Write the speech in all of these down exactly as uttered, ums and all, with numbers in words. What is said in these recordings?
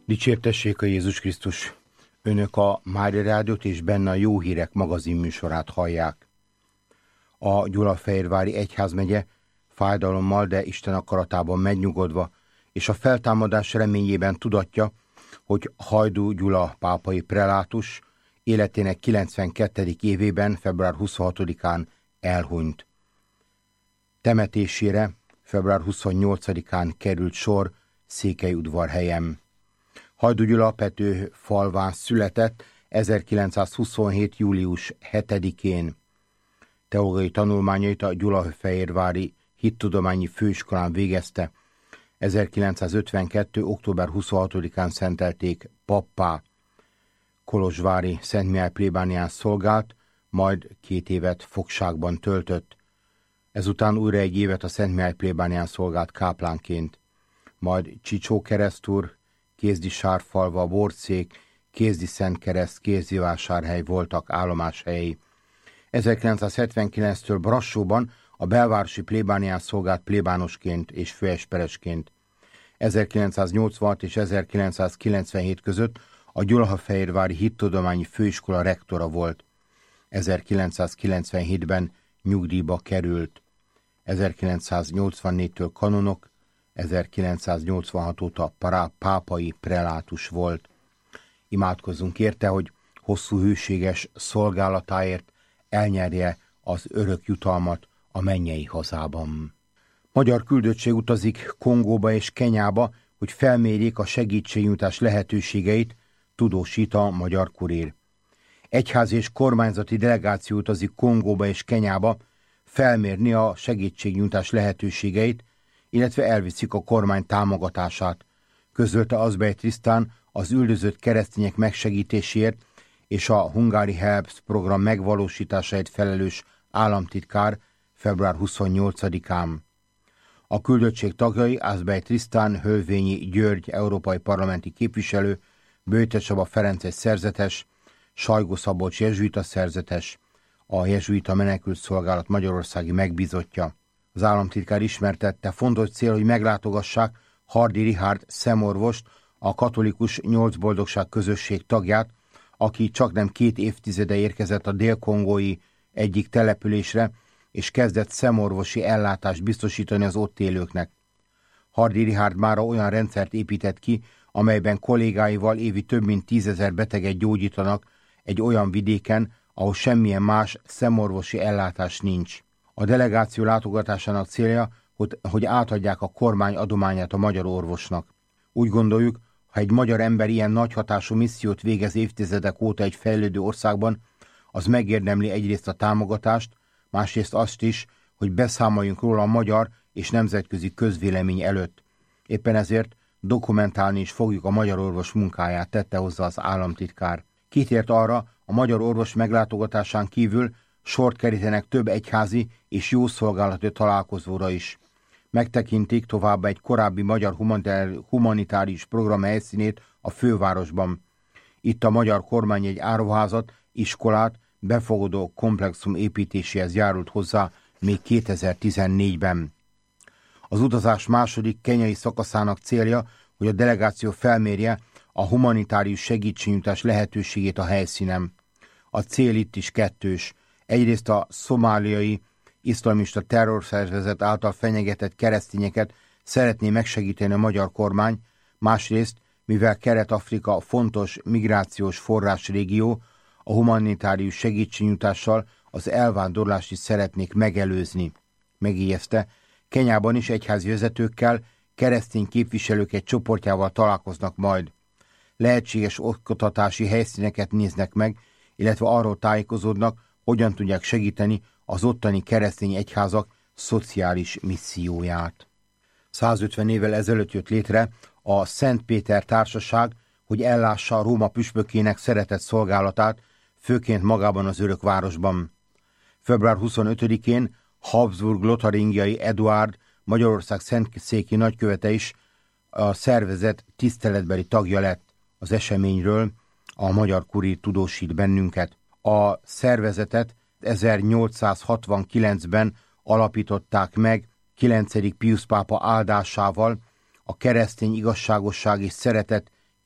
Dicsértessék a Jézus Krisztus! Önök a Mária Rádiót és benne a Jó Hírek magazin műsorát hallják. A Gyulafehérvári egyházmegye fájdalommal, de Isten akaratában megnyugodva, és a feltámadás reményében tudatja, hogy Hajdú Gyula pápai prelátus életének kilencvenkettedik évében, február huszonhatodikán elhunyt. Temetésére február huszonnyolcadikán került sor Székelyudvarhelyen. Hajdú Gyula Petőfalván született ezerkilencszázhuszonhét. július hetedikén. Teológiai tanulmányait a Gyulafehérvári Hittudományi Főiskolán végezte. ezerkilencszázötvenkettő. október huszonhatodikán szentelték pappá. Kolozsvári Szent Mihály plébánián szolgált, majd két évet fogságban töltött. Ezután újra egy évet a Szent Mihály plébánián szolgált káplánként. Majd Csicsókeresztúr, Kézdi-Sárfalva, Borcék, Kézdi-Szentkereszt, Kézdi-Vásárhely voltak állomáshelyei. ezerkilencszázhetvenkilenctől Brassóban a belvárosi plébánián szolgált plébánosként és főesperesként. ezerkilencszáznyolcvanhat és ezerkilencszázkilencvenhét között a Gyulafehérvári Hittudományi Főiskola rektora volt. ezerkilencszázkilencvenhétben nyugdíjba került. ezerkilencszáznyolcvannégytől kanonok, ezerkilencszáznyolcvanhat óta pará, pápai prelátus volt. Imádkozzunk érte, hogy hosszú hűséges szolgálatáért elnyerje az örök jutalmat a mennyei hazában. Magyar küldöttség utazik Kongóba és Kenyába, hogy felmérjék a segítségnyújtás lehetőségeit, tudósít a Magyar Kurér. Egyházi és kormányzati delegáció utazik Kongóba és Kenyába felmérni a segítségnyújtás lehetőségeit, illetve elviszik a kormány támogatását, közölte Azbej Trisztán az üldözött keresztények megsegítéséért és a Hungary Helps program megvalósításáért felelős államtitkár február huszonnyolcadikán. A küldöttség tagjai Azbej Trisztán, Hölvényi György európai parlamenti képviselő, Böjte Csaba Ferences szerzetes, Sajgó Szabolcs jezsuita szerzetes, a jezsuita menekült szolgálat magyarországi megbízottja. Az államtitkár ismertette, fontos cél, hogy meglátogassák Hardy Richárd szemorvost, a katolikus Nyolc Boldogság közösség tagját, aki csaknem két évtizede érkezett a dél-kongói egyik településre, és kezdett szemorvosi ellátást biztosítani az ott élőknek. Hardy Richárd mára olyan rendszert épített ki, amelyben kollégáival évi több mint tízezer beteget gyógyítanak egy olyan vidéken, ahol semmilyen más szemorvosi ellátás nincs. A delegáció látogatásának célja, hogy, hogy átadják a kormány adományát a magyar orvosnak. Úgy gondoljuk, ha egy magyar ember ilyen nagy hatású missziót végez évtizedek óta egy fejlődő országban, az megérdemli egyrészt a támogatást, másrészt azt is, hogy beszámoljunk róla a magyar és nemzetközi közvélemény előtt. Éppen ezért dokumentálni is fogjuk a magyar orvos munkáját, tette hozzá az államtitkár. Kitért arra, a magyar orvos meglátogatásán kívül sort kerítenek több egyházi és jószolgálati találkozóra is. Megtekintik továbbá egy korábbi magyar humanitárius program helyszínét a fővárosban. Itt a magyar kormány egy áruházat, iskolát, befogadó komplexum építéséhez járult hozzá még kétezer-tizennégyben. Az utazás második kenyai szakaszának célja, hogy a delegáció felmérje a humanitárius segítségnyújtás lehetőségét a helyszínen. A cél itt is kettős. Egyrészt a szomáliai iszlamista terrorszervezet által fenyegetett keresztényeket szeretné megsegíteni a magyar kormány, másrészt, mivel Kelet-Afrika fontos migrációs forrásrégió, a humanitárius segítségnyújtással az elvándorlást is szeretnék megelőzni. Megijeszte, Kenyában is egyházi vezetőkkel, keresztény képviselők egy csoportjával találkoznak majd. Lehetséges oktatási helyszíneket néznek meg, illetve arról tájékozódnak, hogyan tudják segíteni az ottani keresztény egyházak szociális misszióját. százötven évvel ezelőtt jött létre a Szent Péter Társaság, hogy ellássa a Róma püspökének szeretett szolgálatát, főként magában az örökvárosban. február huszonötödikén Habsburg-Lotaringiai Eduárd, Magyarország szentszéki nagykövete is a szervezet tiszteletbeli tagja lett. Az eseményről a Magyar Kurír tudósít bennünket. A szervezetet ezernyolcszázhatvankilencben alapították meg kilencedik Piusz pápa áldásával, a keresztény igazságosság és szeretet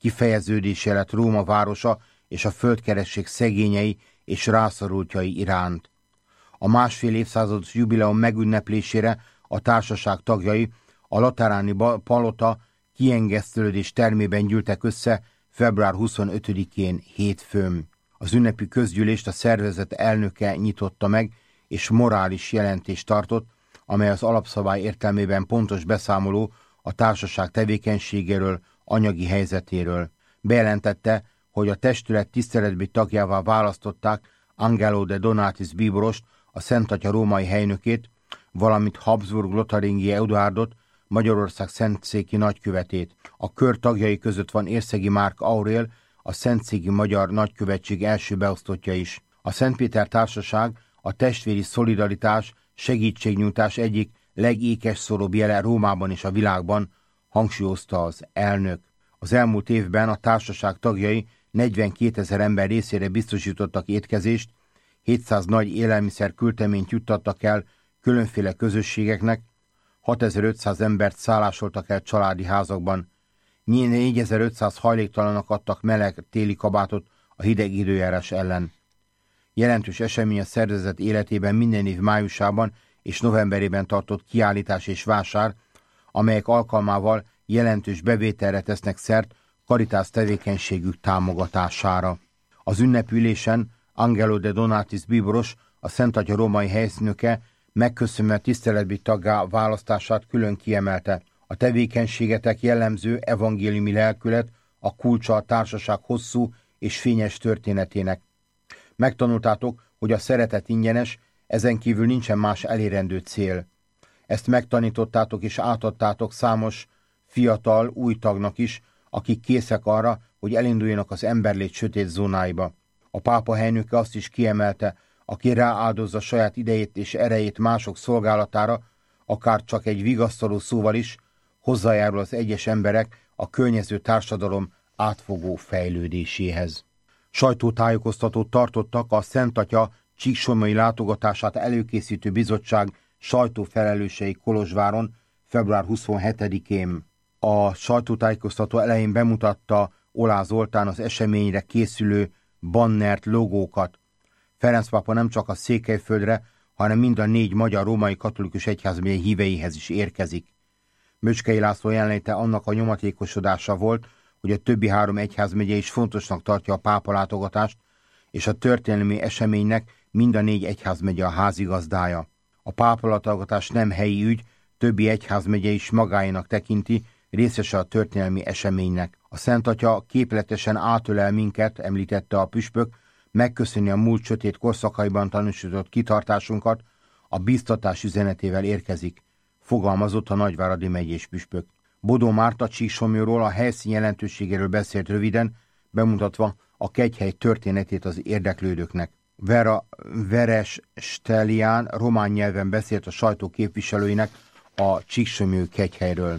kifejeződése lett Róma városa és a földkeresség szegényei és rászorultjai iránt. A másfél évszázados jubileum megünneplésére a társaság tagjai a lateráni palota kiengesztelődés termében gyűltek össze február huszonötödikén hétfőn. Az ünnepi közgyűlést a szervezet elnöke nyitotta meg, és morális jelentést tartott, amely az alapszabály értelmében pontos beszámoló a társaság tevékenységéről, anyagi helyzetéről. Bejelentette, hogy a testület tiszteletbeli tagjává választották Angelo de Donatis bíborost, a Szent Atya római helynökét, valamint Habsburg-Lotaringi Eduárdot, Magyarország szentszéki nagykövetét. A kör tagjai között van Érszegi Márk Aurél, a szentszéki magyar nagykövetség első beosztottja is. A Szent Péter Társaság a testvéri szolidaritás, segítségnyújtás egyik legékesszóróbb jele Rómában és a világban, hangsúlyozta az elnök. Az elmúlt évben a társaság tagjai negyvenkétezer ember részére biztosítottak étkezést, hétszáz nagy élelmiszer küldteményt juttattak el különféle közösségeknek, hatezer-ötszáz embert szállásoltak el családi házakban, négyezer-ötszáz hajléktalannak adtak meleg téli kabátot a hideg időjárás ellen. Jelentős esemény a szervezet életében minden év májusában és novemberében tartott kiállítás és vásár, amelyek alkalmával jelentős bevételre tesznek szert karitász tevékenységük támogatására. Az ünnepülésen Angelo de Donatis bíboros, a Szent Atya római helynöke megköszönve tiszteletbeli taggá választását külön kiemelte. A tevékenységetek jellemző evangéliumi lelkület a kulcsa a társaság hosszú és fényes történetének. Megtanultátok, hogy a szeretet ingyenes, ezen kívül nincsen más elérendő cél. Ezt megtanítottátok és átadtátok számos fiatal, új tagnak is, akik készek arra, hogy elinduljanak az emberlét sötét zónáiba. A pápa helynöke azt is kiemelte, aki rááldozza saját idejét és erejét mások szolgálatára, akár csak egy vigasztaló szóval is, hozzájárul az egyes emberek a környező társadalom átfogó fejlődéséhez. Sajtótájékoztatót tartottak a Szent Atya csíksomlyai látogatását előkészítő bizottság sajtófelelősei Kolozsváron február huszonhetedikén. A sajtótájékoztató elején bemutatta Olá Zoltán az eseményre készülő bannert, logókat. Ferenc pápa nem csak a Székelyföldre, hanem mind a négy magyar római katolikus egyházmegye híveihez is érkezik. Möcskei László jelenléte annak a nyomatékosodása volt, hogy a többi három egyházmegye is fontosnak tartja a pápa látogatást, és a történelmi eseménynek mind a négy egyházmegye a házigazdája. A pápa látogatás nem helyi ügy, többi egyházmegye is magáénak tekinti, részese a történelmi eseménynek. A Szent Atya képletesen átölel minket, említette a püspök, megköszönni a múlt sötét korszakaiban tanúsított kitartásunkat, a bíztatás üzenetével érkezik, fogalmazott a nagyváradi megyés püspök. Bodó Márta Csíksomlyról a helyszín jelentőségéről beszélt röviden, bemutatva a kegyhely történetét az érdeklődőknek. Vera Veres Stelián román nyelven beszélt a sajtó képviselőinek a Csíksomly kegyhelyről.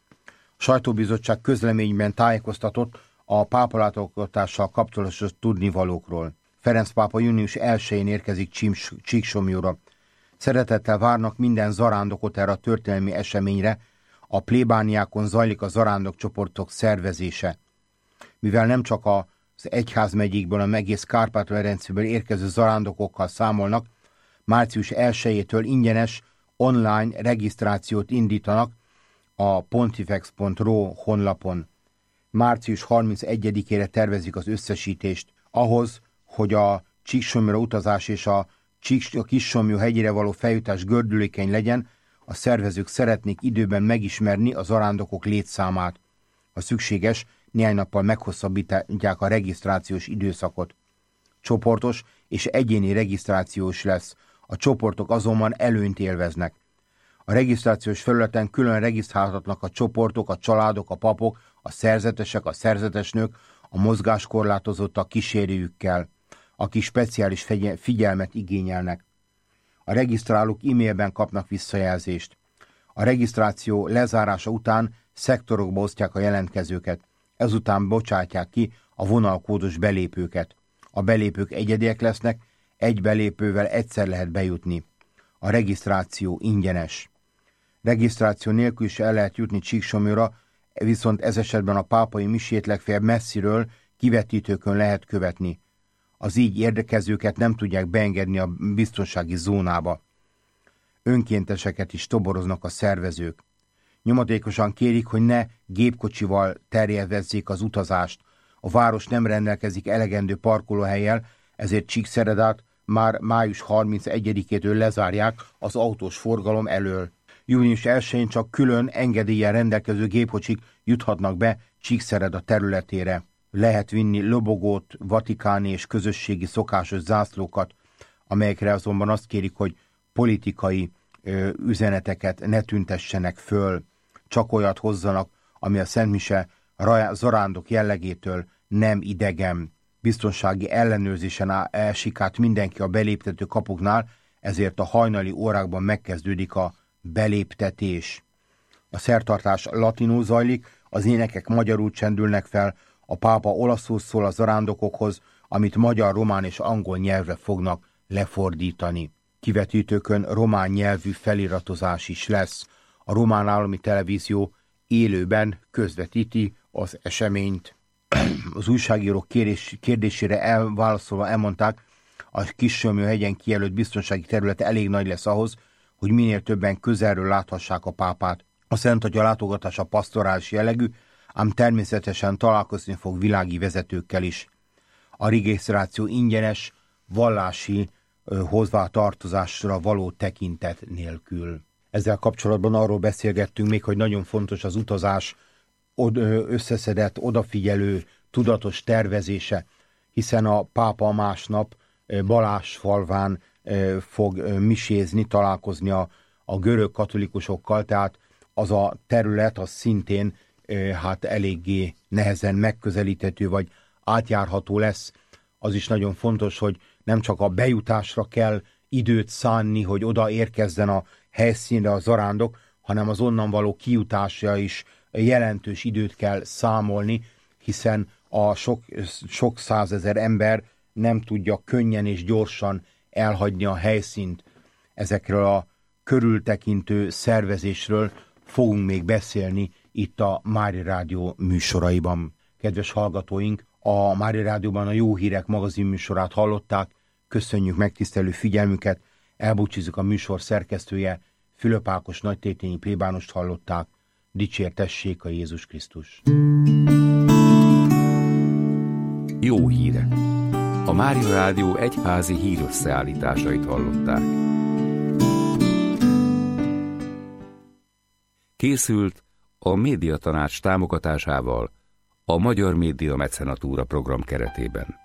A sajtóbizottság közleményben tájékoztatott a pápalátogatással kapcsolatos tudnivalókról. Ferenc pápa június elsején érkezik Csíksomlyra. Szeretettel várnak minden zarándokot erre a történelmi eseményre, a plébániákon zajlik a zarándokcsoportok szervezése. Mivel nem csak az egyházmegyékből, hanem egész Kárpát-medencéből érkező zarándokokkal számolnak, március elsejétől ingyenes online regisztrációt indítanak a pontifex pont ro honlapon. március harmincegyedikére tervezik az összesítést. Ahhoz, hogy a Csíksomlyra utazás és a, Csíks, a Kissomly hegyére való feljutás gördülékeny legyen, a szervezők szeretnék időben megismerni a zarándokok létszámát. Ha szükséges, néhány nappal meghosszabbítják a regisztrációs időszakot. Csoportos és egyéni regisztrációs lesz, a csoportok azonban előnyt élveznek. A regisztrációs felületen külön regisztrálhatnak a csoportok, a családok, a papok, a szerzetesek, a szerzetesnők, a mozgáskorlátozottak kísérőjükkel, akik speciális figyelmet igényelnek. A regisztrálók e-mailben kapnak visszajelzést. A regisztráció lezárása után szektorokba osztják a jelentkezőket, ezután bocsátják ki a vonalkódos belépőket. A belépők egyediek lesznek, egy belépővel egyszer lehet bejutni. A regisztráció ingyenes. Regisztráció nélkül is el lehet jutni Csíksomlyra, viszont ez esetben a pápai misét legfeljebb messziről kivetítőkön lehet követni. Az így érdekezőket nem tudják beengedni a biztonsági zónába. Önkénteseket is toboroznak a szervezők. Nyomatékosan kérik, hogy ne gépkocsival terjevezzék az utazást. A város nem rendelkezik elegendő parkolóhellyel, ezért Csíkszeredát már május harmincegyedikétől lezárják az autós forgalom elől. június elsején csak külön engedéllyel rendelkező gépkocsik juthatnak be Csíkszereda területére. Lehet vinni lobogót, vatikáni és közösségi szokásos zászlókat, amelyekre azonban azt kérik, hogy politikai ö, üzeneteket ne tüntessenek föl. Csak olyat hozzanak, ami a szentmise zarándok jellegétől nem idegen. Biztonsági ellenőrzésen esik át mindenki a beléptető kapuknál, ezért a hajnali órákban megkezdődik a beléptetés. A szertartás latinul zajlik, az énekek magyarul csendülnek fel, a pápa olaszul szól a zarándokokhoz, amit magyar, román és angol nyelvre fognak lefordítani. Kivetítőkön román nyelvű feliratozás is lesz. A román állami televízió élőben közvetíti az eseményt. Az újságírók kérés, kérdésére elválaszolva elmondták, a Kissömő-hegyen kijelölt biztonsági terület elég nagy lesz ahhoz, hogy minél többen közelről láthassák a pápát. A Szent Atya látogatása pastorális jellegű, ám természetesen találkozni fog világi vezetőkkel is. A regisztráció ingyenes, vallási hozzátartozásra való tekintet nélkül. Ezzel kapcsolatban arról beszélgettünk még, hogy nagyon fontos az utazás összeszedett, odafigyelő, tudatos tervezése, hiszen a pápa másnap Balázsfalván fog misézni, találkozni a, a görög katolikusokkal, tehát az a terület az szintén hát eléggé nehezen megközelíthető, vagy átjárható lesz. Az is nagyon fontos, hogy nem csak a bejutásra kell időt szánni, hogy oda érkezzen a helyszínre a zarándok, hanem az onnan való kijutásra is jelentős időt kell számolni, hiszen a sok, sok százezer ember nem tudja könnyen és gyorsan elhagyni a helyszínt. Ezekről a körültekintő szervezésről fogunk még beszélni itt a Mária Rádió műsoraiban. Kedves hallgatóink, a Mária Rádióban a Jó Hírek magazin műsorát hallották. Köszönjük megtisztelő figyelmüket, elbúcsúzzuk a műsor szerkesztője, Fülöp Ákos nagytétényi plébánost hallották. Dicsértessék a Jézus Krisztus! Jó hírek! A Mária Rádió egyházi hírösszeállításait hallották. Készült a Médiatanács támogatásával a Magyar Média Mecenatúra program keretében.